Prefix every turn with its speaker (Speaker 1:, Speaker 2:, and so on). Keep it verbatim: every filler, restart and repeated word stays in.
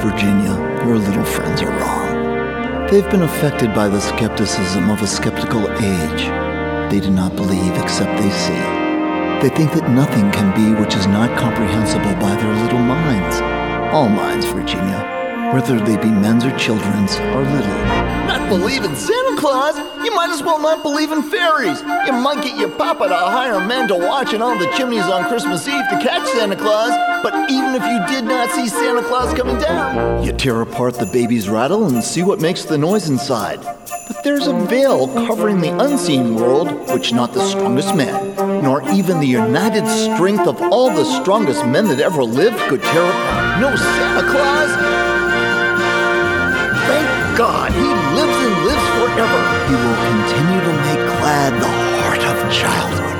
Speaker 1: Virginia, your little friends are wrong. They've been affected by the skepticism of a skeptical age. They do not believe except they see. They think that nothing can be which is not comprehensible by their little minds. All minds, Virginia, whether they be men's or children's, are little.
Speaker 2: Not believe in Santa Claus? You might as well not believe in fairies. You might get your papa to hire men to watch in all the chimneys on Christmas Eve to catch Santa Claus, but even if you did not see Santa Claus coming down, you tear apart the baby's rattle and see what makes the noise inside. But there's a veil covering the unseen world, which not the strongest man, nor even the united strength of all the strongest men that ever lived could tear apart. No Santa Claus! Thank God, he lives and lives forever.
Speaker 1: He will continue to make glad the heart of childhood.